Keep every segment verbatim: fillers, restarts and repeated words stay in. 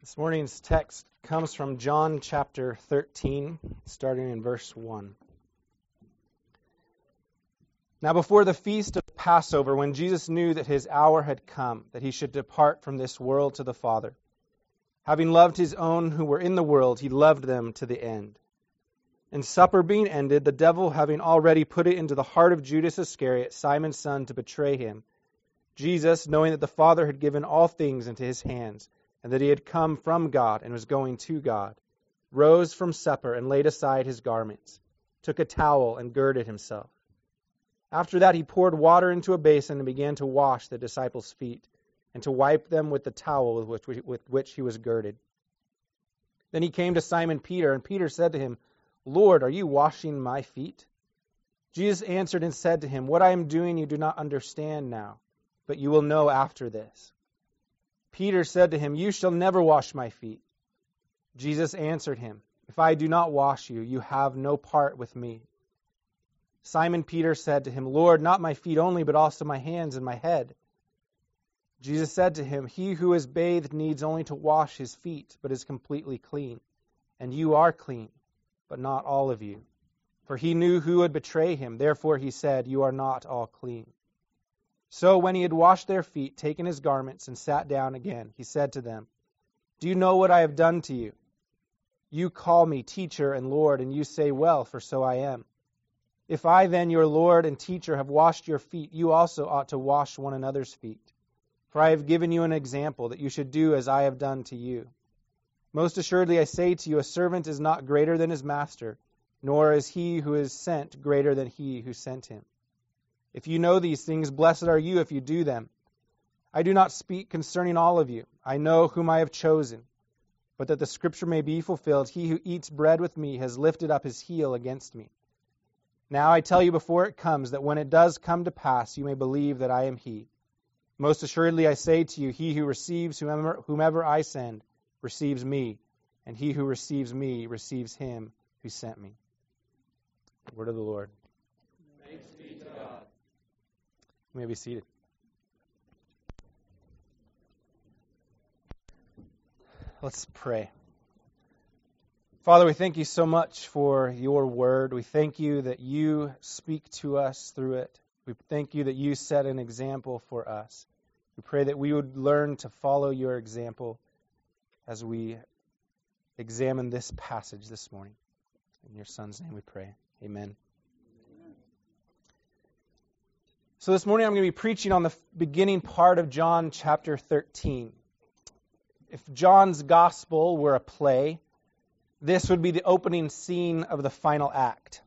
This morning's text comes from John chapter thirteen, starting in verse one. Now before the feast of Passover, when Jesus knew that his hour had come, that he should depart from this world to the Father, having loved his own who were in the world, he loved them to the end. And supper being ended, the devil having already put it into the heart of Judas Iscariot, Simon's son, to betray him, Jesus, knowing that the Father had given all things into his hands, and that he had come from God and was going to God, rose from supper and laid aside his garments, took a towel and girded himself. After that he poured water into a basin and began to wash the disciples' feet, and to wipe them with the towel with which, with which he was girded. Then he came to Simon Peter, and Peter said to him, Lord, are you washing my feet? Jesus answered and said to him, What I am doing you do not understand now, but you will know after this. Peter said to him, You shall never wash my feet. Jesus answered him, If I do not wash you, you have no part with me. Simon Peter said to him, Lord, not my feet only, but also my hands and my head. Jesus said to him, He who is bathed needs only to wash his feet, but is completely clean. And you are clean, but not all of you. For he knew who would betray him. Therefore he said, You are not all clean. So when he had washed their feet, taken his garments, and sat down again, he said to them, Do you know what I have done to you? You call me teacher and Lord, and you say, Well, for so I am. If I then, your Lord and teacher, have washed your feet, you also ought to wash one another's feet. For I have given you an example, that you should do as I have done to you. Most assuredly I say to you, a servant is not greater than his master, nor is he who is sent greater than he who sent him. If you know these things, blessed are you if you do them. I do not speak concerning all of you. I know whom I have chosen. But that the scripture may be fulfilled, he who eats bread with me has lifted up his heel against me. Now I tell you before it comes, that when it does come to pass, you may believe that I am he. Most assuredly I say to you, he who receives whomever, whomever I send receives me, and he who receives me receives him who sent me. The word of the Lord. Thanks be to God. You may be seated. Let's pray. Father, we thank you so much for your word. We thank you that you speak to us through it. We thank you that you set an example for us. We pray that we would learn to follow your example as we examine this passage this morning. In your Son's name we pray. Amen. So this morning I'm going to be preaching on the beginning part of John chapter thirteen. If John's gospel were a play, this would be the opening scene of the final act.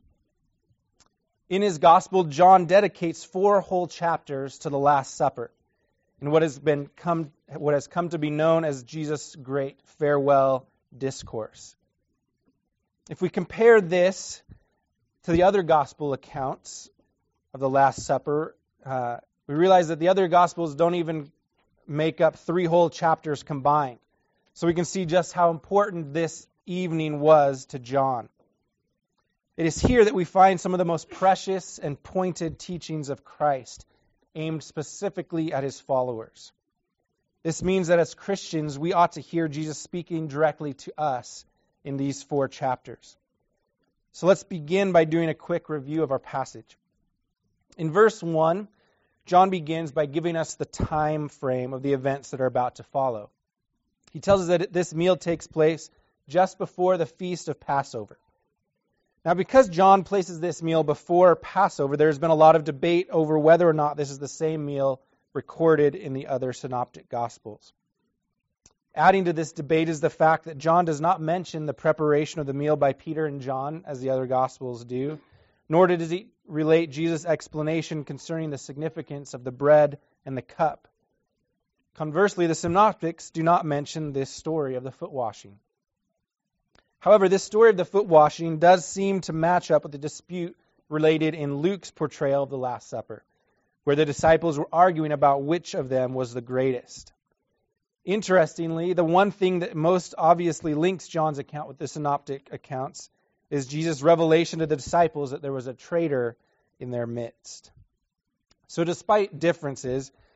In his gospel, John dedicates four whole chapters to the Last Supper, and what has been come what has come to be known as Jesus' great farewell discourse. If we compare this to the other gospel accounts of the Last Supper, uh, we realize that the other gospels don't even make up three whole chapters combined. So we can see just how important this evening was to John. It is here that we find some of the most precious and pointed teachings of Christ, aimed specifically at his followers. This means that as Christians, we ought to hear Jesus speaking directly to us in these four chapters. So let's begin by doing a quick review of our passage. In verse one, John begins by giving us the time frame of the events that are about to follow. He tells us that this meal takes place just before the feast of Passover. Now, because John places this meal before Passover, there's been a lot of debate over whether or not this is the same meal recorded in the other synoptic Gospels. Adding to this debate is the fact that John does not mention the preparation of the meal by Peter and John, as the other Gospels do, nor does he relate Jesus' explanation concerning the significance of the bread and the cup. Conversely, the synoptics do not mention this story of the foot washing. However, this story of the foot washing does seem to match up with the dispute related in Luke's portrayal of the Last Supper, where the disciples were arguing about which of them was the greatest. Interestingly, the one thing that most obviously links John's account with the synoptic accounts is Jesus' revelation to the disciples that there was a traitor in their midst. So despite differences,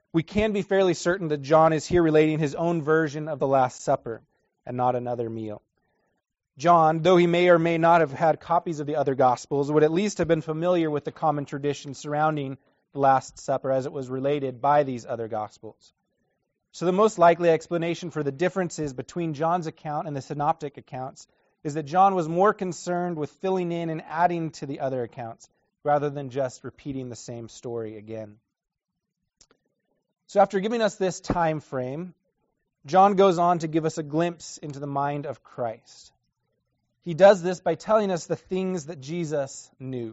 We can be fairly certain that John is here relating his own version of the Last Supper and not another meal. John, though he may or may not have had copies of the other Gospels, would at least have been familiar with the common tradition surrounding the Last Supper as it was related by these other Gospels. So the most likely explanation for the differences between John's account and the synoptic accounts is that John was more concerned with filling in and adding to the other accounts rather than just repeating the same story again. So after giving us this time frame, John goes on to give us a glimpse into the mind of Christ. He does this by telling us the things that Jesus knew.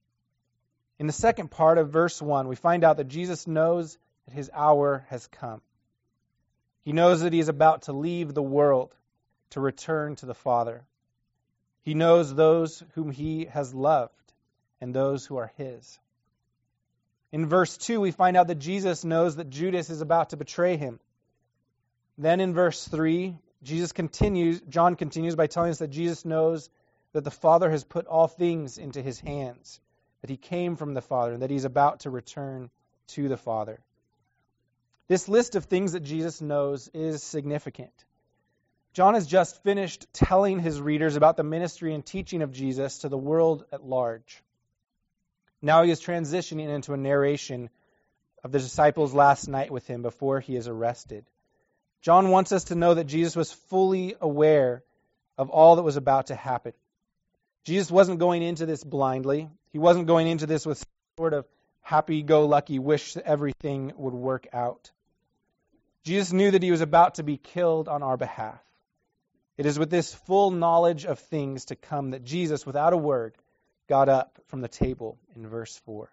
In the second part of verse one, we find out that Jesus knows that his hour has come. He knows that he is about to leave the world to return to the Father. He knows those whom he has loved and those who are his. In verse two, we find out that Jesus knows that Judas is about to betray him. Then in verse three, Jesus continues, John continues by telling us that Jesus knows that the Father has put all things into his hands, that he came from the Father, and that he's about to return to the Father. This list of things that Jesus knows is significant. John has just finished telling his readers about the ministry and teaching of Jesus to the world at large. Now he is transitioning into a narration of the disciples' last night with him before he is arrested. John wants us to know that Jesus was fully aware of all that was about to happen. Jesus wasn't going into this blindly. He wasn't going into this with some sort of happy-go-lucky wish that everything would work out. Jesus knew that he was about to be killed on our behalf. It is with this full knowledge of things to come that Jesus, without a word, got up from the table in verse four.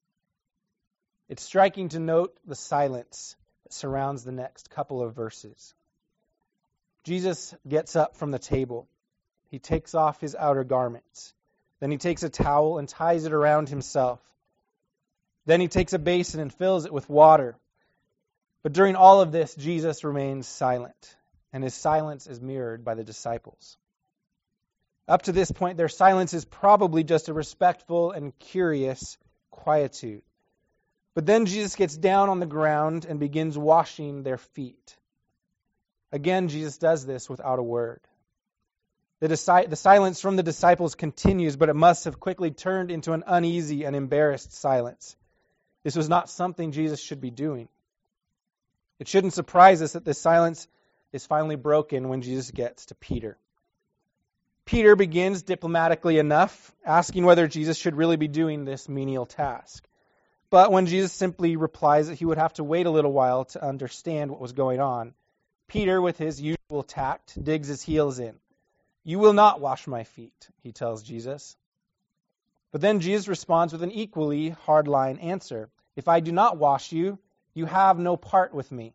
It's striking to note the silence that surrounds the next couple of verses. Jesus gets up from the table. He takes off his outer garments. Then he takes a towel and ties it around himself. Then he takes a basin and fills it with water. But during all of this, Jesus remains silent, and his silence is mirrored by the disciples. Up to this point, their silence is probably just a respectful and curious quietude. But then Jesus gets down on the ground and begins washing their feet. Again, Jesus does this without a word. The, disi- the silence from the disciples continues, but it must have quickly turned into an uneasy and embarrassed silence. This was not something Jesus should be doing. It shouldn't surprise us that this silence is finally broken when Jesus gets to Peter. Peter begins diplomatically enough, asking whether Jesus should really be doing this menial task. But when Jesus simply replies that he would have to wait a little while to understand what was going on, Peter, with his usual tact, digs his heels in. "You will not wash my feet," he tells Jesus. But then Jesus responds with an equally hardline answer. "If I do not wash you, you have no part with me."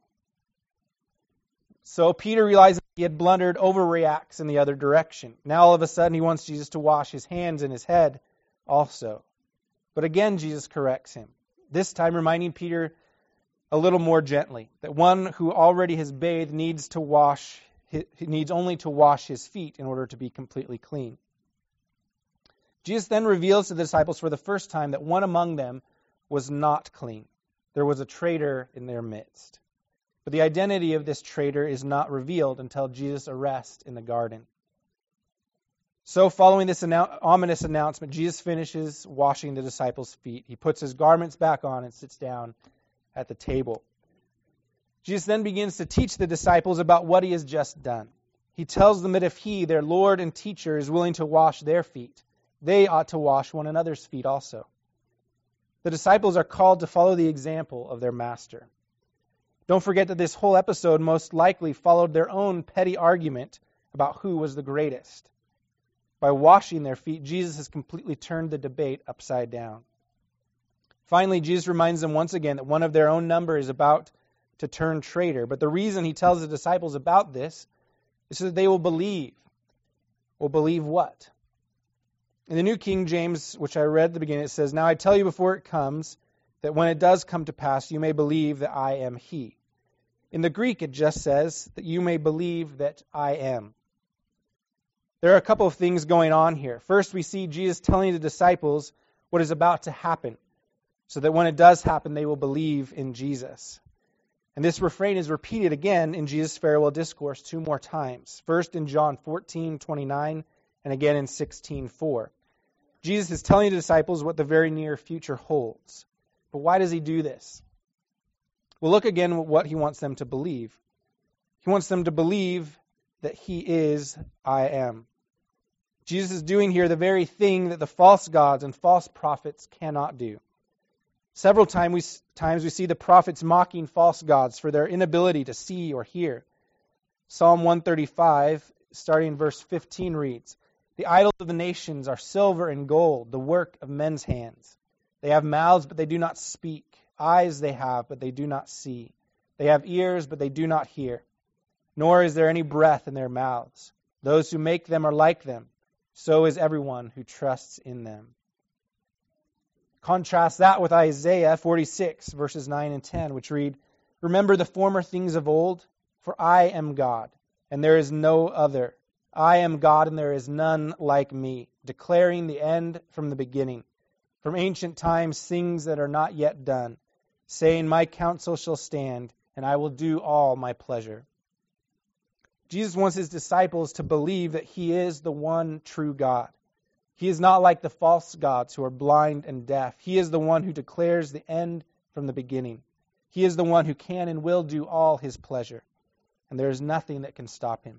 So Peter realizes he had blundered, overreacts in the other direction. Now all of a sudden he wants Jesus to wash his hands and his head also. But again Jesus corrects him, this time reminding Peter a little more gently that one who already has bathed needs to wash he needs only to wash his feet in order to be completely clean. Jesus then reveals to the disciples for the first time that one among them was not clean. There was a traitor in their midst. But the identity of this traitor is not revealed until Jesus' arrest in the garden. So following this annou- ominous announcement, Jesus finishes washing the disciples' feet. He puts his garments back on and sits down at the table. Jesus then begins to teach the disciples about what he has just done. He tells them that if he, their Lord and teacher, is willing to wash their feet, they ought to wash one another's feet also. The disciples are called to follow the example of their master. Don't forget that this whole episode most likely followed their own petty argument about who was the greatest. By washing their feet, Jesus has completely turned the debate upside down. Finally, Jesus reminds them once again that one of their own number is about to turn traitor. But the reason he tells the disciples about this is so that they will believe. Will believe what? In the New King James, which I read at the beginning, it says, "Now I tell you before it comes, that when it does come to pass, you may believe that I am he." In the Greek, it just says that you may believe that I am. There are a couple of things going on here. First, we see Jesus telling the disciples what is about to happen, so that when it does happen, they will believe in Jesus. And this refrain is repeated again in Jesus' farewell discourse two more times. First in John fourteen twenty-nine and again in sixteen four. Jesus is telling the disciples what the very near future holds. But why does he do this? Well, look again at what he wants them to believe. He wants them to believe that he is I am. Jesus is doing here the very thing that the false gods and false prophets cannot do. Several time we, times we see the prophets mocking false gods for their inability to see or hear. Psalm one thirty-five, starting in verse fifteen, reads, "The idols of the nations are silver and gold, the work of men's hands. They have mouths, but they do not speak. Eyes they have, but they do not see. They have ears, but they do not hear. Nor is there any breath in their mouths. Those who make them are like them. So is everyone who trusts in them." Contrast that with Isaiah forty-six, verses nine and ten, which read, "Remember the former things of old, for I am God, and there is no other. I am God, and there is none like me, declaring the end from the beginning, from ancient times things that are not yet done, saying, my counsel shall stand, and I will do all my pleasure." Jesus wants his disciples to believe that he is the one true God. He is not like the false gods who are blind and deaf. He is the one who declares the end from the beginning. He is the one who can and will do all his pleasure, and there is nothing that can stop him.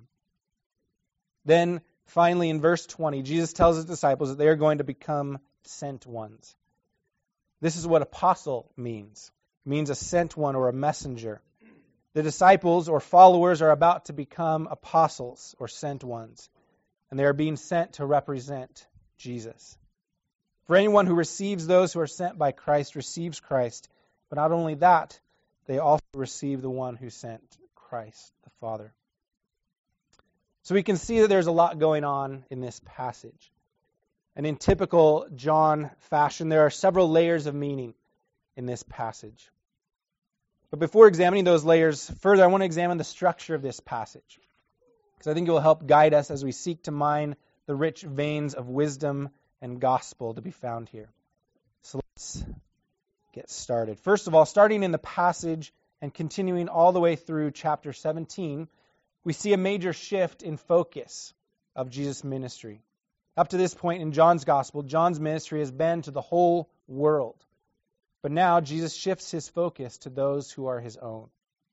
Then, finally, in verse twenty, Jesus tells his disciples that they are going to become sent ones. This is what apostle means. It means a sent one or a messenger. The disciples or followers are about to become apostles or sent ones, and they are being sent to represent Jesus. For anyone who receives those who are sent by Christ receives Christ, but not only that, they also receive the one who sent Christ, the Father. So we can see that there's a lot going on in this passage. And in typical John fashion, there are several layers of meaning in this passage. But before examining those layers further, I want to examine the structure of this passage, because I think it will help guide us as we seek to mine the rich veins of wisdom and gospel to be found here. So let's get started. First of all, starting in the passage and continuing all the way through chapter seventeen, we see a major shift in focus of Jesus' ministry. Up to this point in John's gospel, John's ministry has been to the whole world. But now Jesus shifts his focus to those who are his own.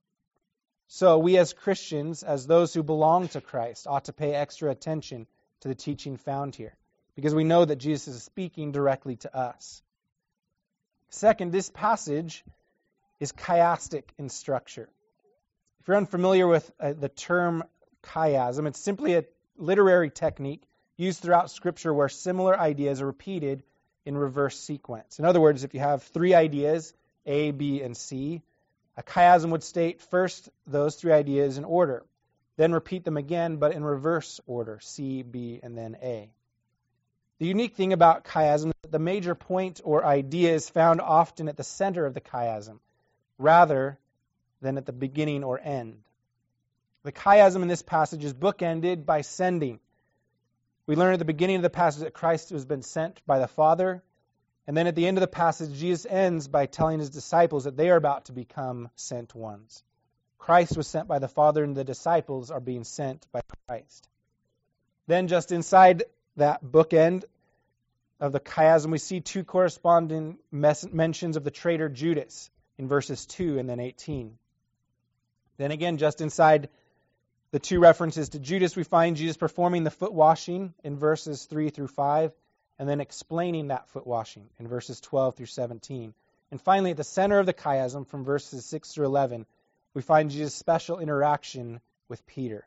So we as Christians, as those who belong to Christ, ought to pay extra attention to the teaching found here, because we know that Jesus is speaking directly to us. Second, this passage is chiastic in structure. If you're unfamiliar with uh, the term chiasm, it's simply a literary technique used throughout Scripture where similar ideas are repeated in reverse sequence. In other words, if you have three ideas, A, B, and C, a chiasm would state first those three ideas in order, then repeat them again, but in reverse order, C, B, and then A. The unique thing about chiasm is that the major point or idea is found often at the center of the chiasm, rather than at the beginning or end. The chiasm in this passage is bookended by sending. We learn at the beginning of the passage that Christ has been sent by the Father, and then at the end of the passage, Jesus ends by telling his disciples that they are about to become sent ones. Christ was sent by the Father, and the disciples are being sent by Christ. Then just inside that bookend of the chiasm, we see two corresponding mes- mentions of the traitor Judas in verses two and then eighteen. Then again, just inside the two references to Judas, we find Jesus performing the foot washing in verses three through five, and then explaining that foot washing in verses twelve through seventeen. And finally, at the center of the chiasm, from verses six through eleven, we find Jesus' special interaction with Peter.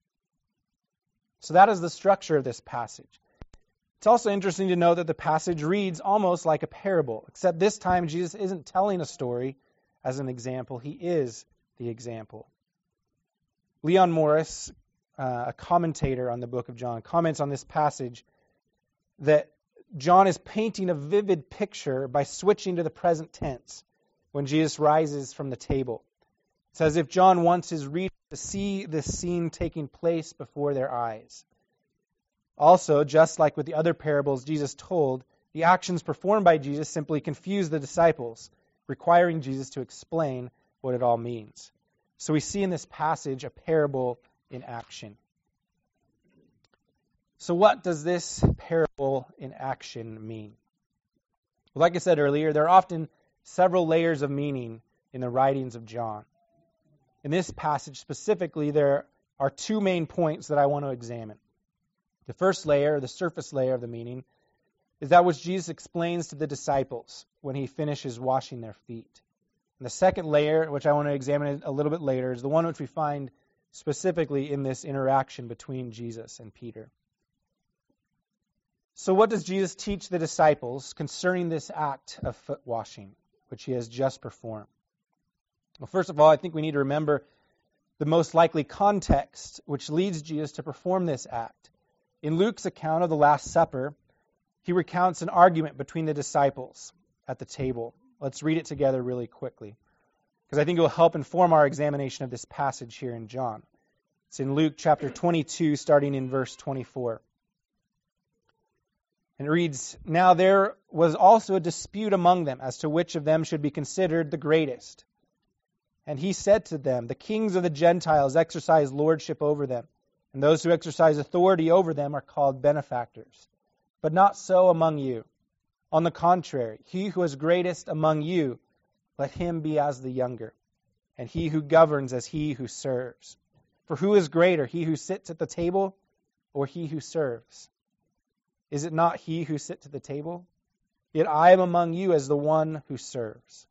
So that is the structure of this passage. It's also interesting to note that the passage reads almost like a parable, except this time Jesus isn't telling a story as an example. He is the example. Leon Morris, uh, a commentator on the book of John, comments on this passage that John is painting a vivid picture by switching to the present tense when Jesus rises from the table. It's as if John wants his readers to see this scene taking place before their eyes. Also, just like with the other parables Jesus told, the actions performed by Jesus simply confuse the disciples, requiring Jesus to explain what it all means. So we see in this passage a parable in action. So what does this parable in action mean? Well, like I said earlier, there are often several layers of meaning in the writings of John. In this passage specifically, there are two main points that I want to examine. The first layer, the surface layer of the meaning, is that which Jesus explains to the disciples when he finishes washing their feet. And the second layer, which I want to examine a little bit later, is the one which we find specifically in this interaction between Jesus and Peter. So what does Jesus teach the disciples concerning this act of foot washing, which he has just performed? Well, first of all, I think we need to remember the most likely context which leads Jesus to perform this act. In Luke's account of the Last Supper, he recounts an argument between the disciples at the table. Let's read it together really quickly, because I think it will help inform our examination of this passage here in John. It's in Luke chapter twenty-two, starting in verse twenty-four. And it reads, "Now there was also a dispute among them as to which of them should be considered the greatest. And he said to them, the kings of the Gentiles exercise lordship over them, and those who exercise authority over them are called benefactors. But not so among you. On the contrary, he who is greatest among you, let him be as the younger, and he who governs as he who serves. For who is greater, he who sits at the table or he who serves? Is it not he who sits at the table? Yet I am among you as the one who serves."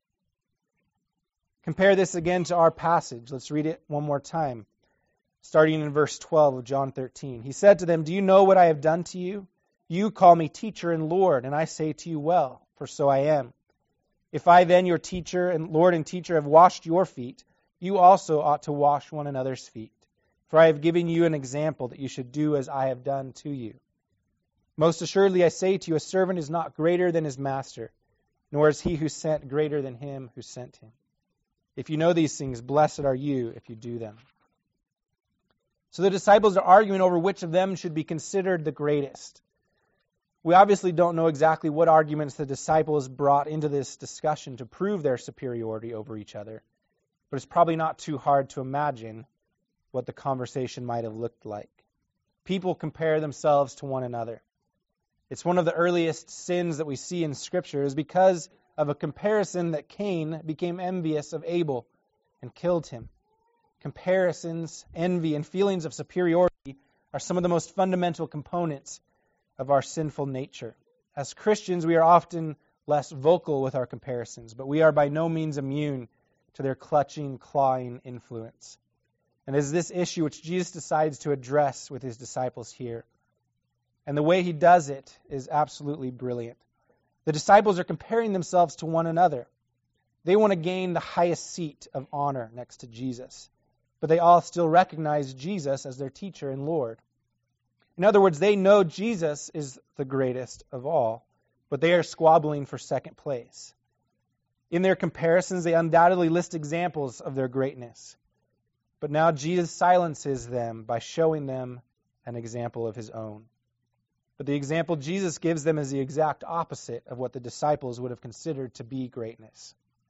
Compare this again to our passage. Let's read it one more time, starting in verse twelve of John thirteen. He said to them, "Do you know what I have done to you? You call me teacher and Lord, and I say to you, well, for so I am. If I then, your teacher and Lord and teacher, have washed your feet, you also ought to wash one another's feet. For I have given you an example that you should do as I have done to you. Most assuredly I say to you, a servant is not greater than his master, nor is he who sent greater than him who sent him. If you know these things, blessed are you if you do them." So the disciples are arguing over which of them should be considered the greatest. We obviously don't know exactly what arguments the disciples brought into this discussion to prove their superiority over each other, but it's probably not too hard to imagine what the conversation might have looked like. People compare themselves to one another. It's one of the earliest sins that we see in Scripture is because of a comparison that Cain became envious of Abel and killed him. Comparisons, envy, and feelings of superiority are some of the most fundamental components of our sinful nature. As Christians, we are often less vocal with our comparisons, but we are by no means immune to their clutching, clawing influence. And it is this issue which Jesus decides to address with his disciples here. And the way he does it is absolutely brilliant. The disciples are comparing themselves to one another. They want to gain the highest seat of honor next to Jesus, but they all still recognize Jesus as their teacher and Lord. In other words, they know Jesus is the greatest of all, but they are squabbling for second place. In their comparisons, they undoubtedly list examples of their greatness. But now Jesus silences them by showing them an example of his own. But the example Jesus gives them is the exact opposite of what the disciples would have considered to be greatness.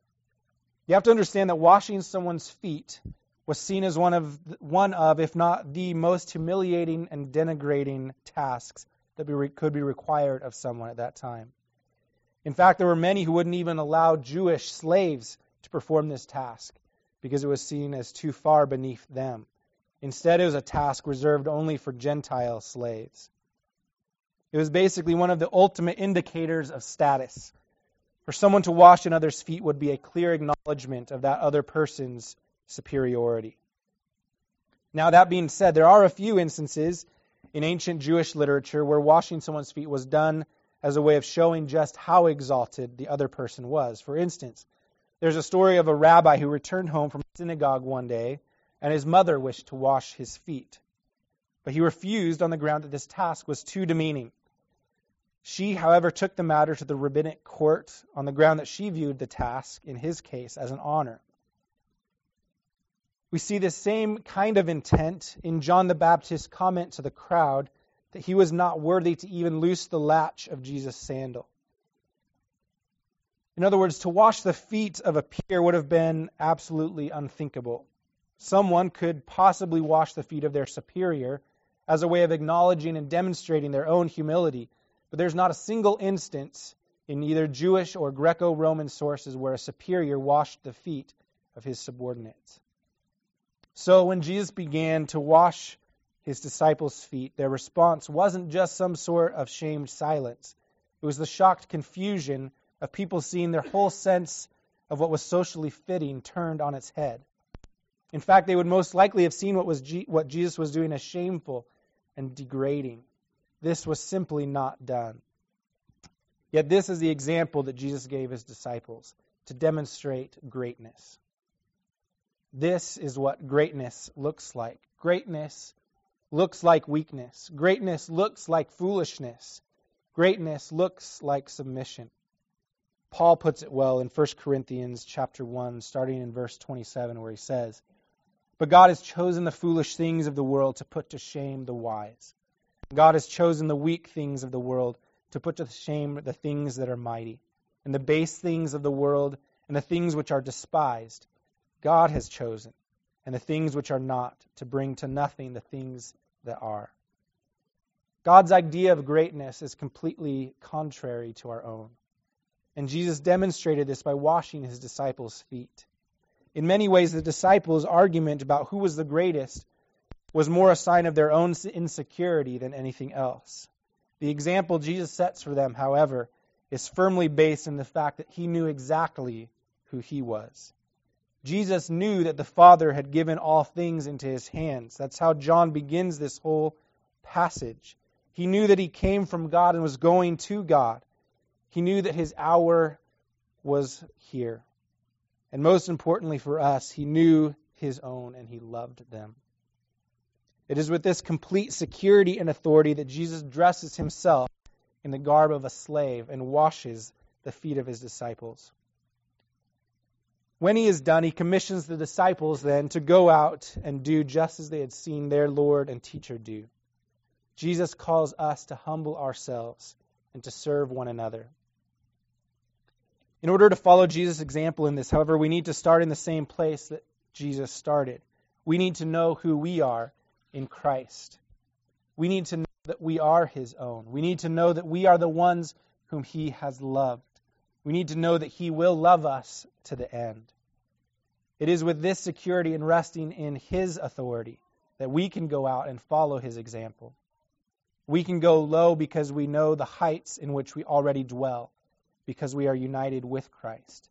You have to understand that washing someone's feet was seen as one of, one of, if not the most humiliating and denigrating tasks that be, could be required of someone at that time. In fact, there were many who wouldn't even allow Jewish slaves to perform this task because it was seen as too far beneath them. Instead, it was a task reserved only for Gentile slaves. It was basically one of the ultimate indicators of status. For someone to wash another's feet would be a clear acknowledgement of that other person's superiority. Now, that being said, there are a few instances in ancient Jewish literature where washing someone's feet was done as a way of showing just how exalted the other person was. For instance, there's a story of a rabbi who returned home from synagogue one day, and his mother wished to wash his feet. But he refused on the ground that this task was too demeaning. She, however, took the matter to the rabbinic court on the ground that she viewed the task, in his case, as an honor. We see this same kind of intent in John the Baptist's comment to the crowd that he was not worthy to even loose the latch of Jesus' sandal. In other words, to wash the feet of a peer would have been absolutely unthinkable. Someone could possibly wash the feet of their superior as a way of acknowledging and demonstrating their own humility, but there's not a single instance in either Jewish or Greco-Roman sources where a superior washed the feet of his subordinates. So when Jesus began to wash his disciples' feet, their response wasn't just some sort of shamed silence. It was the shocked confusion of people seeing their whole sense of what was socially fitting turned on its head. In fact, they would most likely have seen what was G- what Jesus was doing as shameful and degrading. This was simply not done. Yet this is the example that Jesus gave his disciples to demonstrate greatness. This is what greatness looks like. Greatness looks like weakness. Greatness looks like foolishness. Greatness looks like submission. Paul puts it well in First Corinthians chapter one, starting in verse twenty-seven, where he says, "But God has chosen the foolish things of the world to put to shame the wise. God has chosen the weak things of the world to put to shame the things that are mighty. And the base things of the world and the things which are despised, God has chosen, and the things which are not, to bring to nothing the things that are." God's idea of greatness is completely contrary to our own. And Jesus demonstrated this by washing his disciples' feet. In many ways, the disciples' argument about who was the greatest was more a sign of their own insecurity than anything else. The example Jesus sets for them, however, is firmly based in the fact that he knew exactly who he was. Jesus knew that the Father had given all things into his hands. That's how John begins this whole passage. He knew that he came from God and was going to God. He knew that his hour was here. And most importantly for us, he knew his own and he loved them. It is with this complete security and authority that Jesus dresses himself in the garb of a slave and washes the feet of his disciples. When he is done, he commissions the disciples then to go out and do just as they had seen their Lord and teacher do. Jesus calls us to humble ourselves and to serve one another. In order to follow Jesus' example in this, however, we need to start in the same place that Jesus started. We need to know who we are in Christ. We need to know that we are his own. We need to know that we are the ones whom he has loved. We need to know that he will love us to the end. It is with this security and resting in his authority that we can go out and follow his example. We can go low because we know the heights in which we already dwell, because we are united with Christ.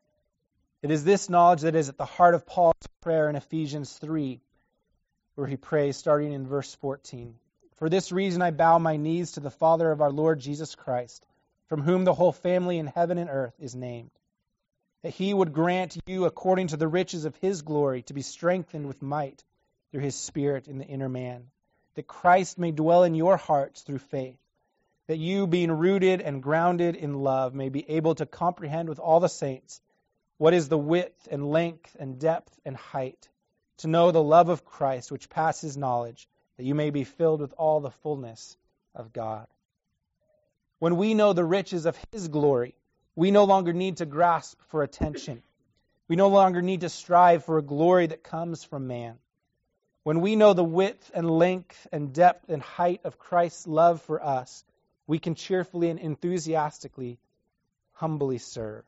It is this knowledge that is at the heart of Paul's prayer in Ephesians three, where he prays, starting in verse fourteen. "For this reason I bow my knees to the Father of our Lord Jesus Christ, from whom the whole family in heaven and earth is named, that he would grant you, according to the riches of his glory, to be strengthened with might through his Spirit in the inner man, that Christ may dwell in your hearts through faith, that you, being rooted and grounded in love, may be able to comprehend with all the saints what is the width and length and depth and height, to know the love of Christ which passes knowledge, that you may be filled with all the fullness of God." When we know the riches of his glory, we no longer need to grasp for attention. We no longer need to strive for a glory that comes from man. When we know the width and length and depth and height of Christ's love for us, we can cheerfully and enthusiastically, humbly serve.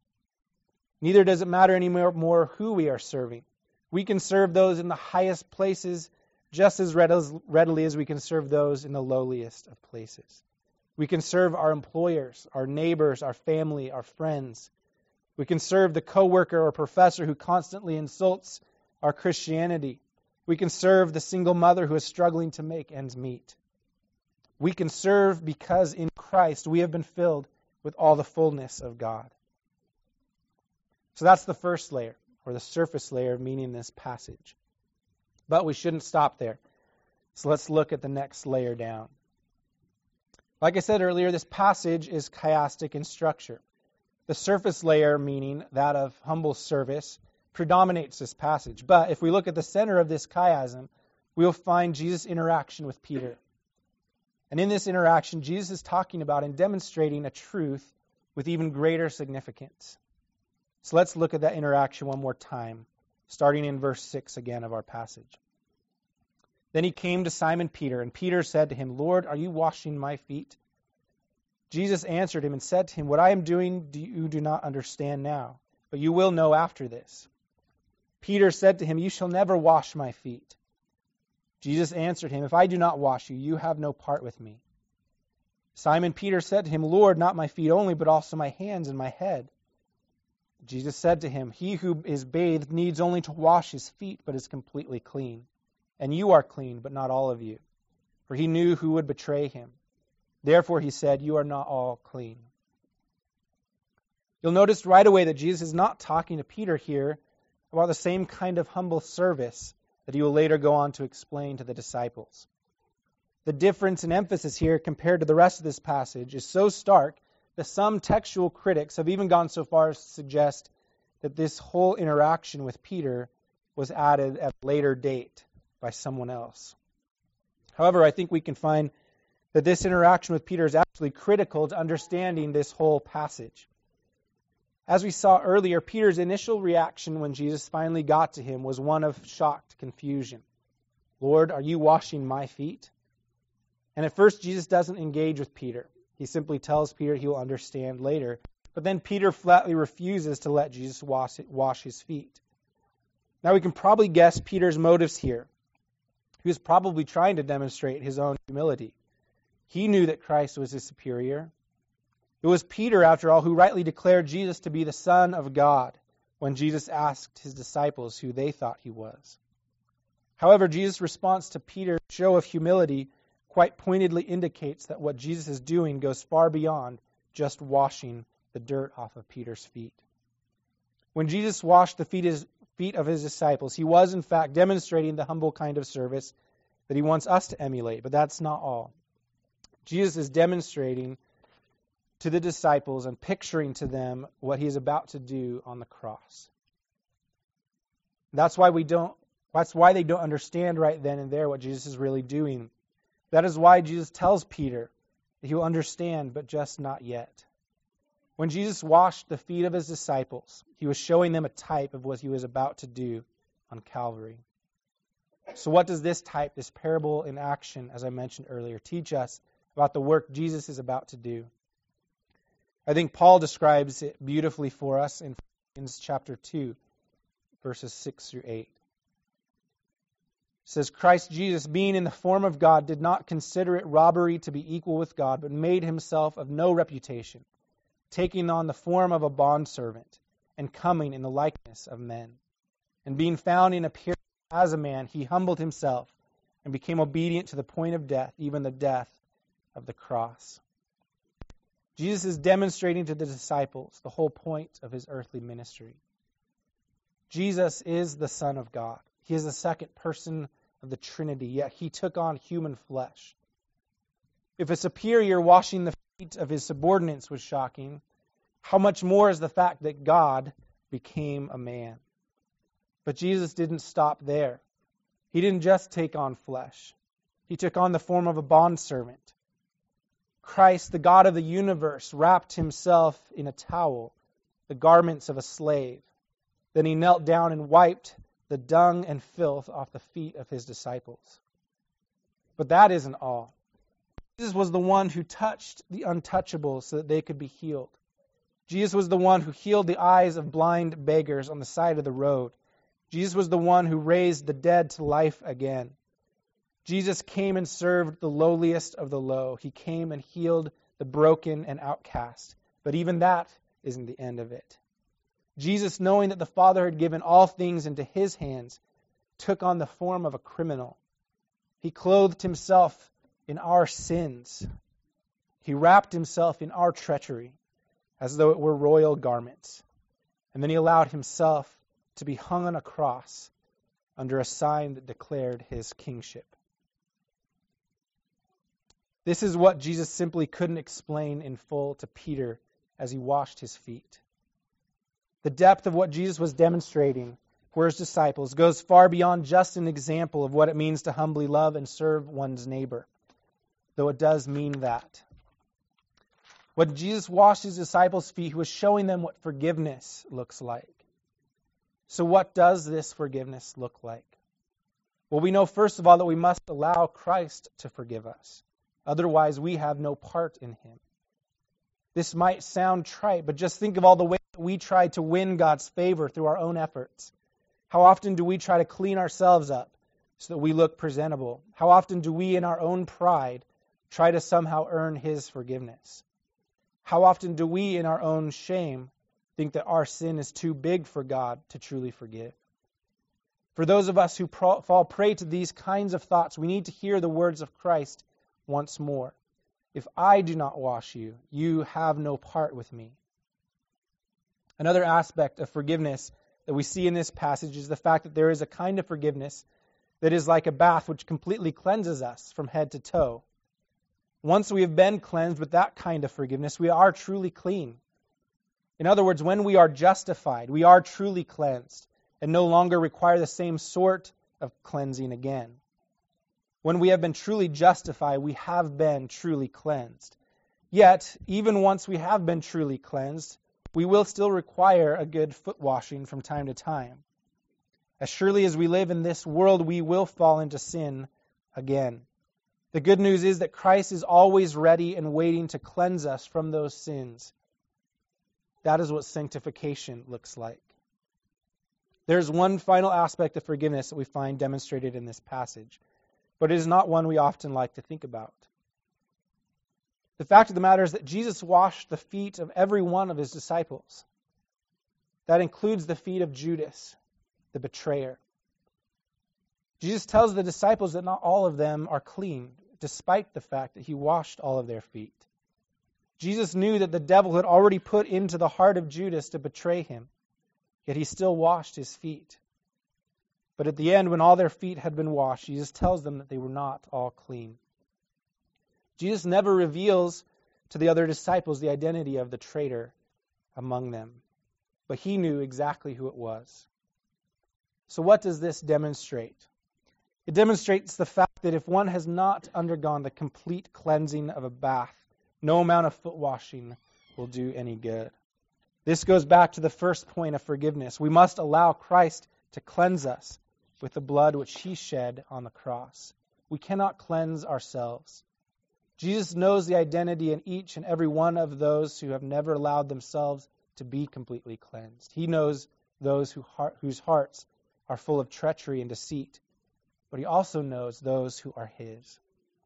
Neither does it matter anymore more who we are serving. We can serve those in the highest places just as readily as we can serve those in the lowliest of places. We can serve our employers, our neighbors, our family, our friends. We can serve the coworker or professor who constantly insults our Christianity. We can serve the single mother who is struggling to make ends meet. We can serve because in Christ we have been filled with all the fullness of God. So that's the first layer, or the surface layer of meaning in this passage. But we shouldn't stop there. So let's look at the next layer down. Like I said earlier, this passage is chiastic in structure. The surface layer, meaning that of humble service, predominates this passage. But if we look at the center of this chiasm, we'll find Jesus' interaction with Peter. And in this interaction, Jesus is talking about and demonstrating a truth with even greater significance. So let's look at that interaction one more time, starting in verse six again of our passage. Then he came to Simon Peter, and Peter said to him, Lord, are you washing my feet? Jesus answered him and said to him, What I am doing you do not understand now, but you will know after this. Peter said to him, You shall never wash my feet. Jesus answered him, If I do not wash you, you have no part with me. Simon Peter said to him, Lord, not my feet only, but also my hands and my head. Jesus said to him, He who is bathed needs only to wash his feet, but is completely clean. And you are clean, but not all of you. For he knew who would betray him. Therefore he said, You are not all clean. You'll notice right away that Jesus is not talking to Peter here about the same kind of humble service that he will later go on to explain to the disciples. The difference in emphasis here compared to the rest of this passage is so stark that some textual critics have even gone so far as to suggest that this whole interaction with Peter was added at a later date by someone else. However, I think we can find that this interaction with Peter is actually critical to understanding this whole passage. As we saw earlier, Peter's initial reaction when Jesus finally got to him was one of shocked confusion. Lord, are you washing my feet? And at first, Jesus doesn't engage with Peter. He simply tells Peter he will understand later. But then Peter flatly refuses to let Jesus wash, wash his feet. Now we can probably guess Peter's motives here. He was probably trying to demonstrate his own humility. He knew that Christ was his superior. It was Peter, after all, who rightly declared Jesus to be the Son of God when Jesus asked his disciples who they thought he was. However, Jesus' response to Peter's show of humility quite pointedly indicates that what Jesus is doing goes far beyond just washing the dirt off of Peter's feet. When Jesus washed the feet of his disciples, he was in fact demonstrating the humble kind of service that he wants us to emulate, but that's not all. Jesus is demonstrating to the disciples and picturing to them what he is about to do on the cross. That's why we don't that's why they don't understand right then and there what Jesus is really doing. That is why Jesus tells Peter that he will understand, but just not yet. When Jesus washed the feet of his disciples, he was showing them a type of what he was about to do on Calvary. So what does this type, this parable in action, as I mentioned earlier, teach us about the work Jesus is about to do? I think Paul describes it beautifully for us in Philippians chapter two, verses six through eight. It says, Christ Jesus, being in the form of God, did not consider it robbery to be equal with God, but made himself of no reputation, taking on the form of a bondservant, and coming in the likeness of men. And being found in appearance as a man, he humbled himself, and became obedient to the point of death, even the death of the cross. Jesus is demonstrating to the disciples the whole point of his earthly ministry. Jesus is the Son of God. He is the second person of the Trinity, yet he took on human flesh. If a superior washing the feet of his subordinates was shocking, how much more is the fact that God became a man? But Jesus didn't stop there. He didn't just take on flesh. He took on the form of a bondservant. Christ, the God of the universe, wrapped himself in a towel, the garments of a slave. Then he knelt down and wiped the dung and filth off the feet of his disciples. But that isn't all. Jesus was the one who touched the untouchables so that they could be healed. Jesus was the one who healed the eyes of blind beggars on the side of the road. Jesus was the one who raised the dead to life again. Jesus came and served the lowliest of the low. He came and healed the broken and outcast. But even that isn't the end of it. Jesus, knowing that the Father had given all things into his hands, took on the form of a criminal. He clothed himself in our sins. He wrapped himself in our treachery as though it were royal garments. And then he allowed himself to be hung on a cross under a sign that declared his kingship. This is what Jesus simply couldn't explain in full to Peter as he washed his feet. The depth of what Jesus was demonstrating for his disciples goes far beyond just an example of what it means to humbly love and serve one's neighbor, though it does mean that. When Jesus washed his disciples' feet, he was showing them what forgiveness looks like. So what does this forgiveness look like? Well, we know first of all that we must allow Christ to forgive us. Otherwise, we have no part in him. This might sound trite, but just think of all the ways that we try to win God's favor through our own efforts. How often do we try to clean ourselves up so that we look presentable? How often do we, in our own pride, try to somehow earn his forgiveness? How often do we, in our own shame, think that our sin is too big for God to truly forgive? For those of us who pro- fall prey to these kinds of thoughts, we need to hear the words of Christ once more. If I do not wash you, you have no part with me. Another aspect of forgiveness that we see in this passage is the fact that there is a kind of forgiveness that is like a bath which completely cleanses us from head to toe. Once we have been cleansed with that kind of forgiveness, we are truly clean. In other words, when we are justified, we are truly cleansed and no longer require the same sort of cleansing again. When we have been truly justified, we have been truly cleansed. Yet, even once we have been truly cleansed, we will still require a good foot washing from time to time. As surely as we live in this world, we will fall into sin again. The good news is that Christ is always ready and waiting to cleanse us from those sins. That is what sanctification looks like. There's one final aspect of forgiveness that we find demonstrated in this passage, but it is not one we often like to think about. The fact of the matter is that Jesus washed the feet of every one of his disciples. That includes the feet of Judas, the betrayer. Jesus tells the disciples that not all of them are clean, despite the fact that he washed all of their feet. Jesus knew that the devil had already put into the heart of Judas to betray him, yet he still washed his feet. But at the end, when all their feet had been washed, Jesus tells them that they were not all clean. Jesus never reveals to the other disciples the identity of the traitor among them, but he knew exactly who it was. So what does this demonstrate? It demonstrates the fact that if one has not undergone the complete cleansing of a bath, no amount of foot washing will do any good. This goes back to the first point of forgiveness. We must allow Christ to cleanse us with the blood which he shed on the cross. We cannot cleanse ourselves. Jesus knows the identity in each and every one of those who have never allowed themselves to be completely cleansed. He knows those who heart, whose hearts are full of treachery and deceit, but he also knows those who are his.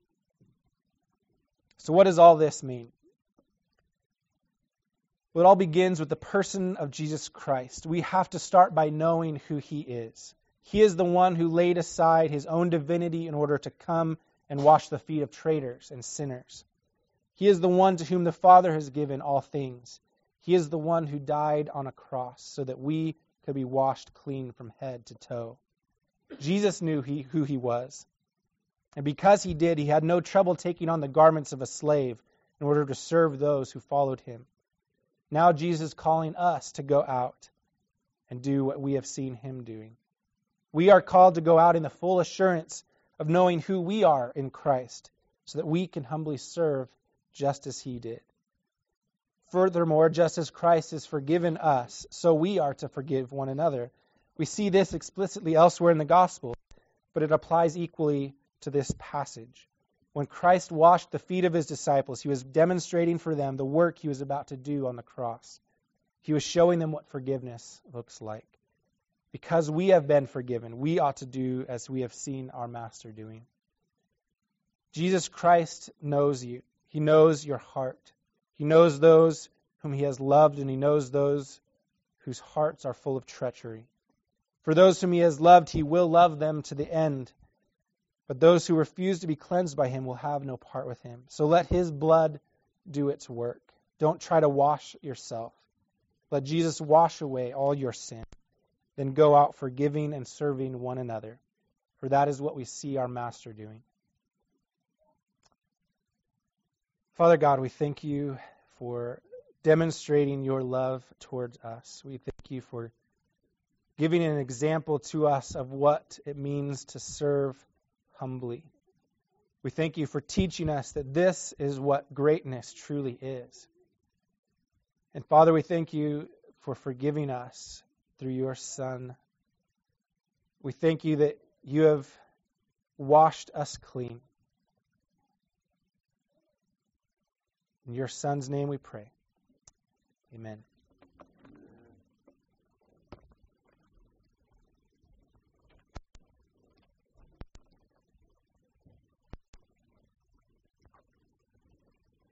So what does all this mean? Well, it all begins with the person of Jesus Christ. We have to start by knowing who he is. He is the one who laid aside his own divinity in order to come and wash the feet of traitors and sinners. He is the one to whom the Father has given all things. He is the one who died on a cross so that we could be washed clean from head to toe. Jesus knew he, who he was. And because he did, he had no trouble taking on the garments of a slave in order to serve those who followed him. Now Jesus is calling us to go out and do what we have seen him doing. We are called to go out in the full assurance of knowing who we are in Christ, so that we can humbly serve just as he did. Furthermore, just as Christ has forgiven us, so we are to forgive one another. We see this explicitly elsewhere in the Gospel, but it applies equally to this passage. When Christ washed the feet of his disciples, he was demonstrating for them the work he was about to do on the cross. He was showing them what forgiveness looks like. Because we have been forgiven, we ought to do as we have seen our Master doing. Jesus Christ knows you. He knows your heart. He knows those whom he has loved, and he knows those whose hearts are full of treachery. For those whom he has loved, he will love them to the end. But those who refuse to be cleansed by him will have no part with him. So let his blood do its work. Don't try to wash yourself. Let Jesus wash away all your sin. Then go out forgiving and serving one another. For that is what we see our Master doing. Father God, we thank you for demonstrating your love towards us. We thank you for giving an example to us of what it means to serve humbly. We thank you for teaching us that this is what greatness truly is. And Father, we thank you for forgiving us through your Son. We thank you that you have washed us clean. In your Son's name we pray. Amen.